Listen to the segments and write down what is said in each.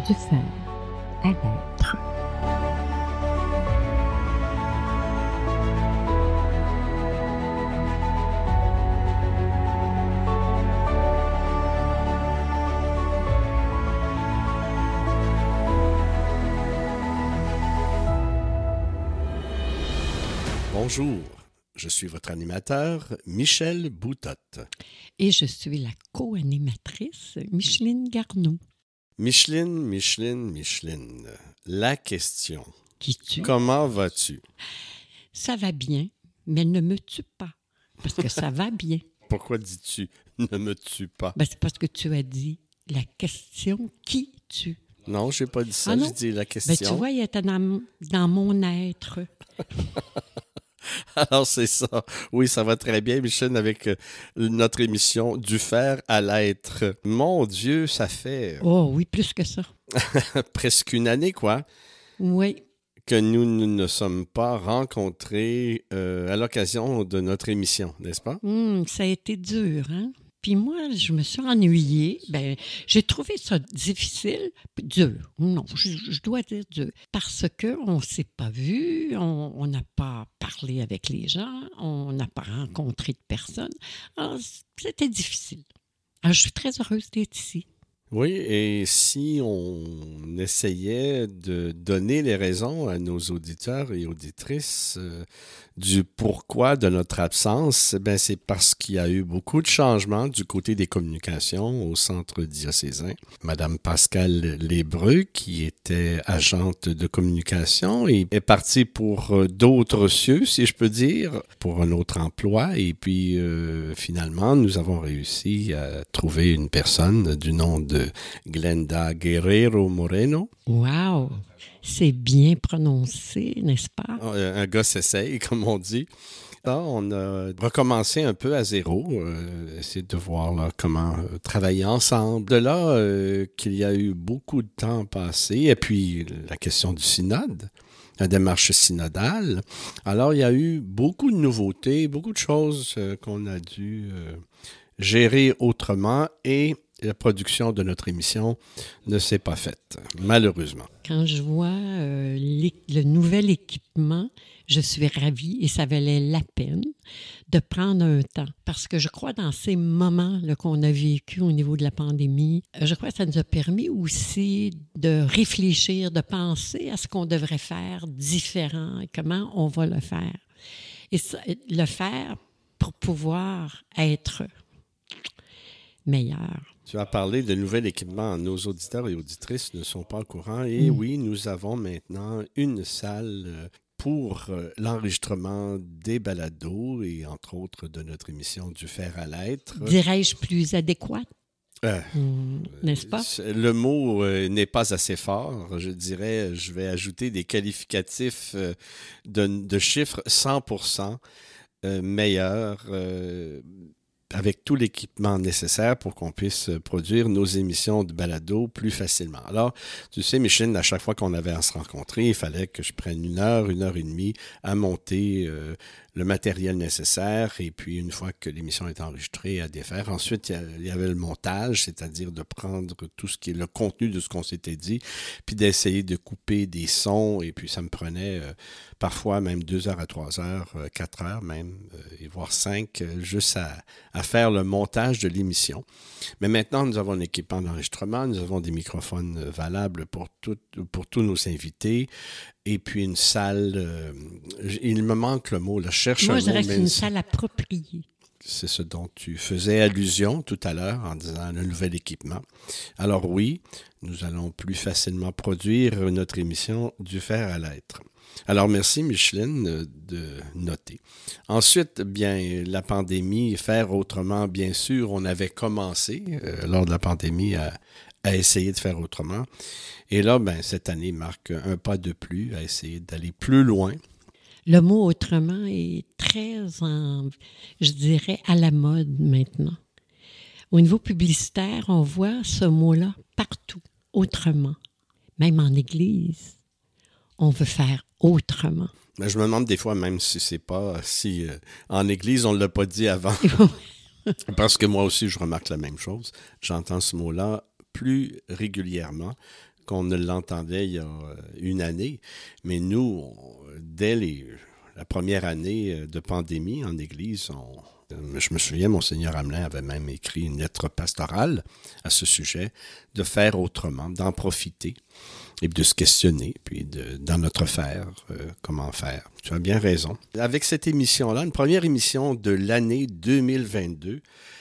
du fer à l'être. Bonjour, je suis votre animateur, Michel Boutotte. Et je suis la co-animatrice, Micheline Garneau. Micheline, la question. Qui tue? Comment vas-tu? Ça va bien, mais ne me tue pas, parce que ça va bien. Pourquoi dis-tu « ne me tue pas » ? Ben, c'est parce que tu as dit la question qui tue. Non, je n'ai pas dit ça, Ah j'ai dit la question. Ben, tu vois, il était dans mon être. Alors, c'est ça. Oui, ça va très bien, Michel, avec notre émission « Du fer à l'être ». Mon Dieu, ça fait Oh oui, plus que ça. presque une année, quoi, Oui. que nous ne nous sommes pas rencontrés à l'occasion de notre émission, n'est-ce pas? Ça a été dur, hein? Puis moi, je me suis ennuyée. Ben, j'ai trouvé ça difficile, dur. Non, je dois dire dur. Parce qu'on ne s'est pas vu, on n'a pas parlé avec les gens, on n'a pas rencontré de personnes. Alors, c'était difficile. Alors, je suis très heureuse d'être ici. Oui, et si on essayait de donner les raisons à nos auditeurs et auditrices du pourquoi de notre absence, ben c'est parce qu'il y a eu beaucoup de changements du côté des communications au centre diocésain. Madame Pascale Lébreux, qui était agente de communication, est partie pour d'autres cieux, si je peux dire, pour un autre emploi. Et puis, finalement, nous avons réussi à trouver une personne du nom de Glenda Guerrero Moreno. Wow! C'est bien prononcé, n'est-ce pas? Un gars s'essaye, comme on dit. Là, on a recommencé un peu à zéro, essayer de voir là, comment travailler ensemble. De là qu'il y a eu beaucoup de temps passé, et puis la question du synode, la démarche synodale. Alors, il y a eu beaucoup de nouveautés, beaucoup de choses qu'on a dû gérer autrement, et la production de notre émission ne s'est pas faite, malheureusement. Quand je vois le nouvel équipement, je suis ravie et ça valait la peine de prendre un temps. Parce que je crois dans ces moments là, qu'on a vécu au niveau de la pandémie, je crois que ça nous a permis aussi de réfléchir, de penser à ce qu'on devrait faire différent et comment on va le faire. Et ça, le faire pour pouvoir être meilleur. Tu as parlé de nouvel équipement. Nos auditeurs et auditrices ne sont pas au courant. Et oui, nous avons maintenant une salle pour l'enregistrement des balados et entre autres de notre émission Du fer à l'être. Dirais-je plus adéquate? N'est-ce pas? Le mot n'est pas assez fort. Je dirais, je vais ajouter des qualificatifs de chiffres 100% meilleurs avec tout l'équipement nécessaire pour qu'on puisse produire nos émissions de balado plus facilement. Alors, tu sais, Micheline, à chaque fois qu'on avait à se rencontrer, il fallait que je prenne une heure et demie à monter le matériel nécessaire, et puis une fois que l'émission est enregistrée, à défaire. Ensuite, il y avait le montage, c'est-à-dire de prendre tout ce qui est le contenu de ce qu'on s'était dit, puis d'essayer de couper des sons, et puis ça me prenait parfois même 2 heures à 3 heures, 4 heures même, et voire 5, juste à faire le montage de l'émission. Mais maintenant, nous avons un équipement d'enregistrement, nous avons des microphones valables pour tous nos invités, et puis une salle, il me manque le mot, là, je cherche un mot. Moi, je dirais que c'est une salle appropriée. C'est ce dont tu faisais allusion tout à l'heure en disant le nouvel équipement. Alors oui, nous allons plus facilement produire notre émission Du fer à l'être. Alors merci Micheline de noter. Ensuite, bien, la pandémie, faire autrement, bien sûr, on avait commencé lors de la pandémie à essayer de faire autrement. Et là, ben, cette année marque un pas de plus à essayer d'aller plus loin. Le mot « autrement » est très, je dirais, à la mode maintenant. Au niveau publicitaire, on voit ce mot-là partout, autrement. Même en Église, on veut faire autrement. Mais je me demande des fois même si en Église, on ne l'a pas dit avant. Parce que moi aussi, je remarque la même chose. J'entends ce mot-là plus régulièrement qu'on ne l'entendait il y a une année. Mais nous, dès la première année de pandémie en Église, je me souviens, Monseigneur Hamelin avait même écrit une lettre pastorale à ce sujet, de faire autrement, d'en profiter et de se questionner, puis dans notre faire, comment faire. Tu as bien raison. Avec cette émission-là, une première émission de l'année 2022,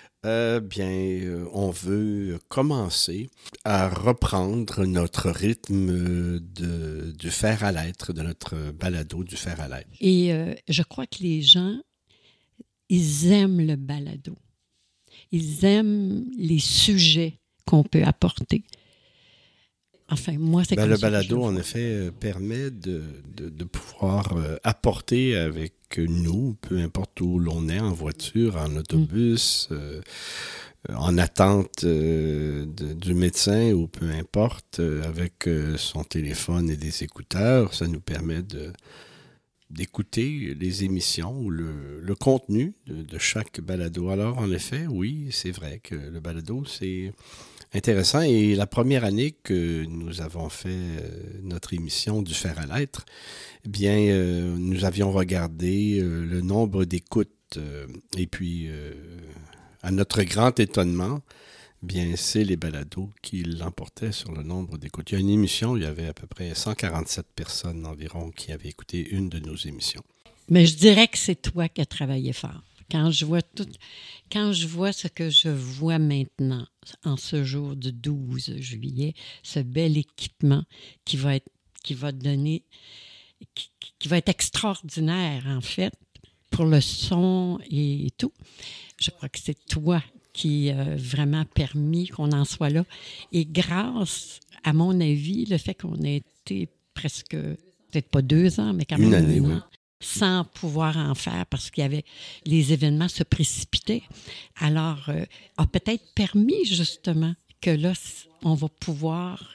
on veut commencer à reprendre notre rythme du faire à l'être, de notre balado du faire à l'être. Et je crois que les gens, ils aiment le balado. Ils aiment les sujets qu'on peut apporter. Enfin, moi, c'est comme le ça balado, en effet, permet de pouvoir apporter avec nous, peu importe où l'on est, en voiture, en autobus, en attente du médecin ou peu importe, avec son téléphone et des écouteurs. Ça nous permet d'écouter les émissions ou le contenu de chaque balado. Alors, en effet, oui, c'est vrai que le balado, c'est intéressant. Et la première année que nous avons fait notre émission du Faire à l'être, nous avions regardé le nombre d'écoutes. Et puis, à notre grand étonnement, c'est les balados qui l'emportaient sur le nombre d'écoutes. Il y a une émission, il y avait à peu près 147 personnes environ qui avaient écouté une de nos émissions. Mais je dirais que c'est toi qui as travaillé fort. Quand je vois ce que je vois maintenant, en ce jour du 12 juillet, ce bel équipement qui va être extraordinaire, en fait, pour le son et tout, je crois que c'est toi qui a vraiment permis qu'on en soit là. Et grâce, à mon avis, le fait qu'on ait été presque, peut-être pas 2 ans, mais quand même une année, un an, sans pouvoir en faire parce qu'il y avait, les événements se précipitaient, alors a peut-être permis justement que là, on va pouvoir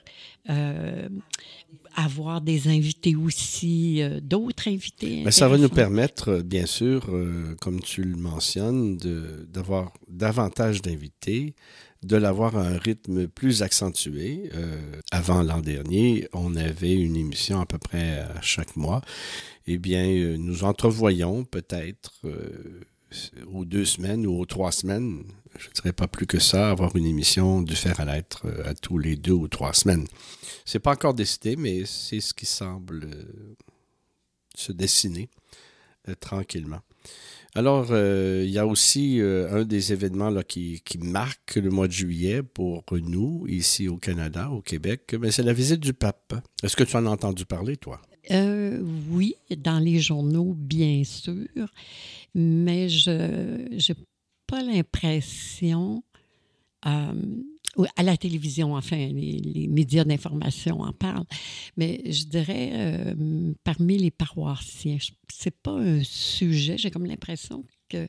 avoir des invités aussi, d'autres invités. Mais ça va nous permettre, bien sûr, comme tu le mentionnes, d'avoir davantage d'invités, de l'avoir à un rythme plus accentué. Avant l'an dernier, on avait une émission à peu près à chaque mois. Eh bien, nous entrevoyons peut-être aux 2 semaines ou aux 3 semaines, je ne dirais pas plus que ça, avoir une émission du Faire à l'être à tous les 2 ou 3 semaines. C'est pas encore décidé, mais c'est ce qui semble se dessiner tranquillement. Alors, il y a aussi un des événements là, qui marque le mois de juillet pour nous, ici au Canada, au Québec, mais c'est la visite du pape. Est-ce que tu en as entendu parler, toi? Oui, dans les journaux, bien sûr, mais je n'ai pas l'impression, à la télévision, enfin, les médias d'information en parlent, mais je dirais, parmi les paroissiens, c'est pas un sujet, j'ai comme l'impression que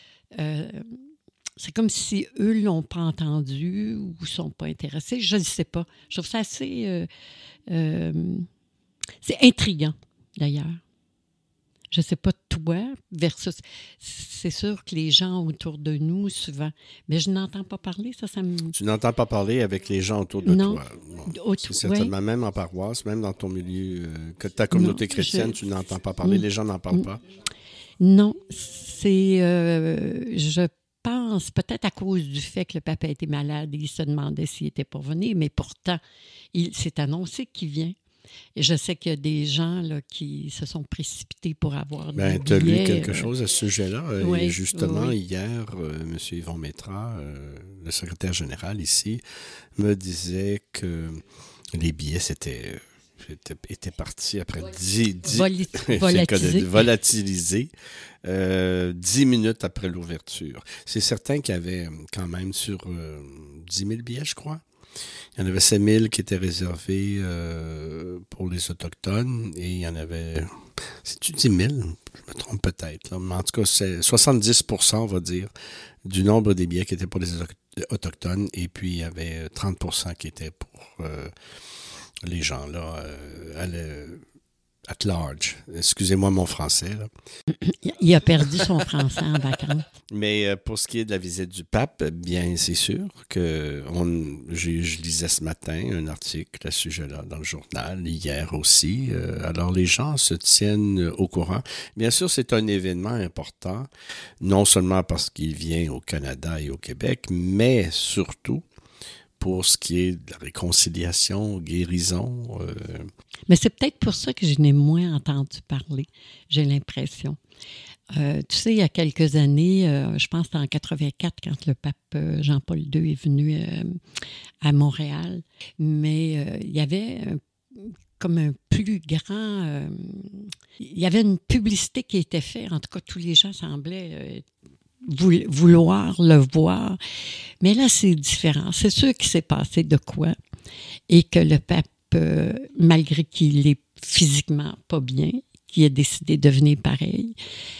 c'est comme si eux ne l'ont pas entendu ou ne sont pas intéressés, je ne sais pas. Je trouve ça assez... c'est intriguant, d'ailleurs. Je ne sais pas toi, versus... C'est sûr que les gens autour de nous, souvent... Mais je n'entends pas parler, ça me... Tu n'entends pas parler avec les gens autour de toi. Bon, c'est certainement, même en paroisse, même dans ton milieu, que ta communauté chrétienne, tu n'entends pas parler, les gens n'en parlent pas. Non, c'est... je pense, peut-être à cause du fait que le pape a été malade, il se demandait s'il était pour venir, mais pourtant, il s'est annoncé qu'il vient. Et je sais qu'il y a des gens là, qui se sont précipités pour avoir des billets. Tu as lu quelque chose à ce sujet-là. Oui, et justement, oui. Hier, M. Yvon Métra, le secrétaire général ici, me disait que les billets étaient partis après 10 volatilisés 10 minutes après l'ouverture. C'est certain qu'il y avait quand même sur 10 000 billets, je crois. Il y en avait 5 000 qui étaient réservés pour les Autochtones et il y en avait, c'est-tu 10 000? Je me trompe peut-être. Là. Mais en tout cas, c'est 70 %, on va dire, du nombre des billets qui étaient pour les Autochtones et puis il y avait 30 % qui étaient pour les gens là at large. Excusez-moi mon français, là. Il a perdu son français en vacances. Mais pour ce qui est de la visite du pape, bien, c'est sûr que je lisais ce matin un article à ce sujet-là dans le journal, hier aussi. Alors, les gens se tiennent au courant. Bien sûr, c'est un événement important, non seulement parce qu'il vient au Canada et au Québec, mais surtout pour ce qui est de la réconciliation, guérison. Mais c'est peut-être pour ça que je n'ai moins entendu parler, j'ai l'impression. Tu sais, il y a quelques années, je pense que c'était en 84 quand le pape Jean-Paul II est venu à Montréal, mais il y avait comme un plus grand... il y avait une publicité qui était faite, en tout cas tous les gens semblaient vouloir le voir, mais là c'est différent. C'est sûr qu'il s'est passé de quoi et que le pape, malgré qu'il est physiquement pas bien, qui a décidé de venir pareil.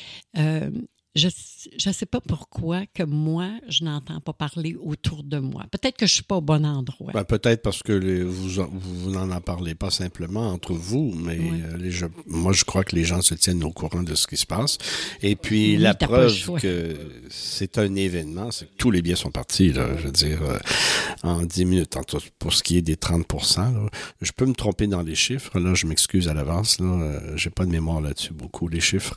Je ne sais pas pourquoi que moi, je n'entends pas parler autour de moi. Peut-être que je ne suis pas au bon endroit. Ben, peut-être parce que vous n'en en parlez pas simplement entre vous, mais oui. Moi, je crois que les gens se tiennent au courant de ce qui se passe. Et puis, oui, la preuve que c'est un événement, c'est que tous les billets sont partis, là, je veux dire, en 10 minutes. Pour ce qui est des 30%, là, je peux me tromper dans les chiffres. Là, je m'excuse à l'avance. Je n'ai pas de mémoire là-dessus, beaucoup, les chiffres.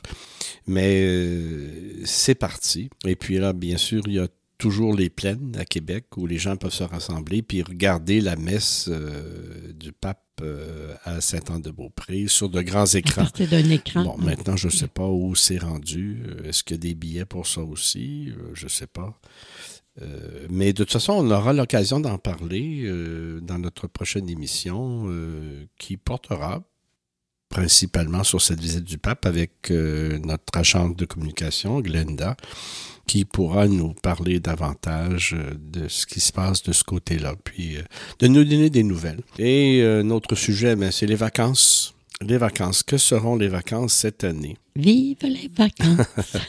Mais c'est parti. Et puis là, bien sûr, il y a toujours les plaines à Québec où les gens peuvent se rassembler puis regarder la messe du pape à Saint-Anne-de-Beaupré sur de grands écrans. À partir d'un écran. Bon, maintenant, je ne sais pas où c'est rendu. Est-ce qu'il y a des billets pour ça aussi? Je ne sais pas. Mais de toute façon, on aura l'occasion d'en parler dans notre prochaine émission qui portera principalement sur cette visite du pape avec notre agente de communication, Glenda, qui pourra nous parler davantage de ce qui se passe de ce côté-là, puis de nous donner des nouvelles. Et notre sujet, c'est les vacances. Les vacances. Que seront les vacances cette année? Vive les vacances!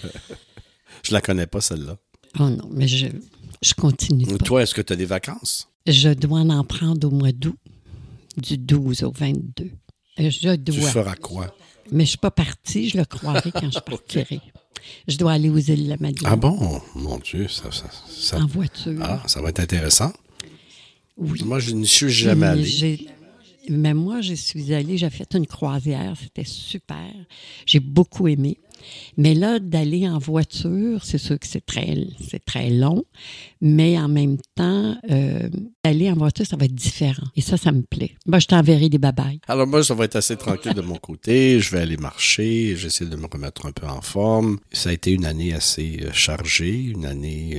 Je la connais pas, celle-là. Oh non, mais je continue pas. Toi, est-ce que tu as des vacances? Je dois en prendre au mois d'août, du 12 au 22. Je dois. Tu feras quoi? Mais je ne suis pas partie, je le croirai quand je partirai. Okay. Je dois aller aux îles de la Madeleine. Ah bon? Mon Dieu, ça... En voiture. Ah, ça va être intéressant. Oui. Moi, je n'y suis jamais allé. Mais moi, je suis allée, j'ai fait une croisière, c'était super. J'ai beaucoup aimé. Mais là, d'aller en voiture, c'est sûr que c'est très long, mais en même temps, d'aller en voiture, ça va être différent. Et ça me plaît. Moi, je t'enverrai des babayes. Alors moi, ça va être assez tranquille de mon côté. Je vais aller marcher, j'essaie de me remettre un peu en forme. Ça a été une année assez chargée, une année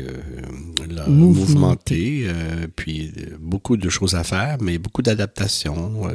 mouvementée, puis beaucoup de choses à faire, mais beaucoup d'adaptation,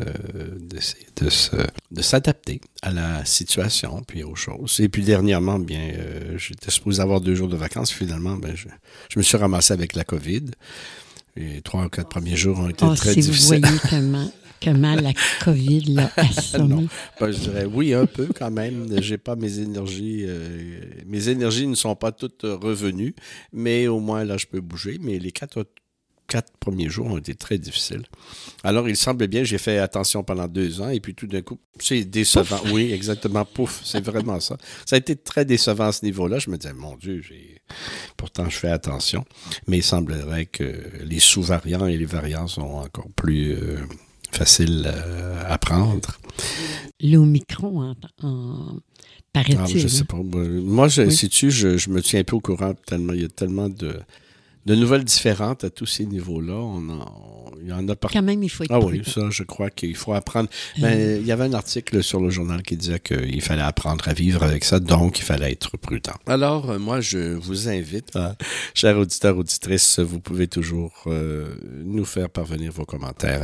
de s'adapter à la situation, puis aux choses. Et puis dernièrement, bien, j'étais supposé avoir 2 jours de vacances. Finalement, ben, je me suis ramassé avec la COVID. Les 3 ou 4 premiers jours ont été très difficiles. Vous voyez comment la COVID l'a assommé. Non, ben, je dirais oui, un peu quand même. J'ai pas mes énergies. Mes énergies ne sont pas toutes revenues, mais au moins là, je peux bouger. Mais les 4 premiers jours ont été très difficiles. Alors, il semble bien, j'ai fait attention pendant 2 ans et puis tout d'un coup, c'est décevant. Pouf. Oui, exactement, pouf, c'est vraiment ça. Ça a été très décevant à ce niveau-là. Je me disais, mon Dieu, pourtant je fais attention. Mais il semblerait que les sous-variants et les variants sont encore plus faciles à prendre. L'Omicron, paraît-il. Je sais pas. Moi, sais-tu, je me tiens un peu au courant tellement il y a tellement de nouvelles différentes à tous ces niveaux-là. Il y en a partout. Quand même, il faut être oui, ça, je crois qu'il faut apprendre. Mais il y avait un article sur le journal qui disait qu'il fallait apprendre à vivre avec ça, donc il fallait être prudent. Alors, moi, je vous invite, chers auditeurs, auditrices, vous pouvez toujours nous faire parvenir vos commentaires à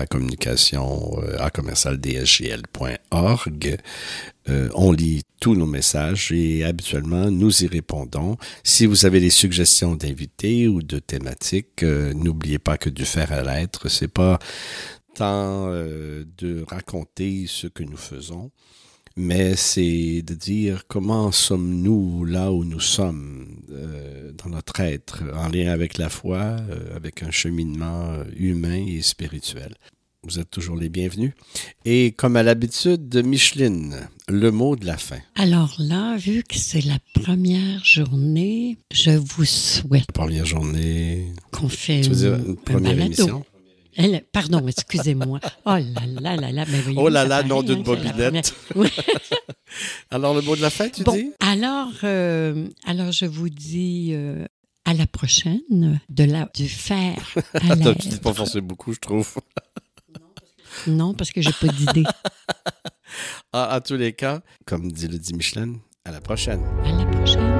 communication@commercialdsgl.org. On lit tous nos messages et habituellement, nous y répondons. Si vous avez des suggestions d'invités ou de thématiques, n'oubliez pas que du faire à l'être, c'est pas tant de raconter ce que nous faisons, mais c'est de dire comment sommes-nous là où nous sommes dans notre être, en lien avec la foi, avec un cheminement humain et spirituel. Vous êtes toujours les bienvenus. Et comme à l'habitude, Micheline, le mot de la fin. Alors là, vu que c'est la première journée, je vous souhaite Première journée. qu'on fait Tu veux dire une première balado. émission? Pardon, excusez-moi. Oh là là, ben voyez, Oh là ça là, paraît, nom d'une c'est la bobinette. première. Alors, le mot de la fin, tu Bon, dis? alors je vous dis à la prochaine, du fer à Tu l'être. dis pas forcément beaucoup, je trouve. Non, parce que j'ai pas d'idée. En tous les cas, comme dit le dit Micheline, à la prochaine. À la prochaine.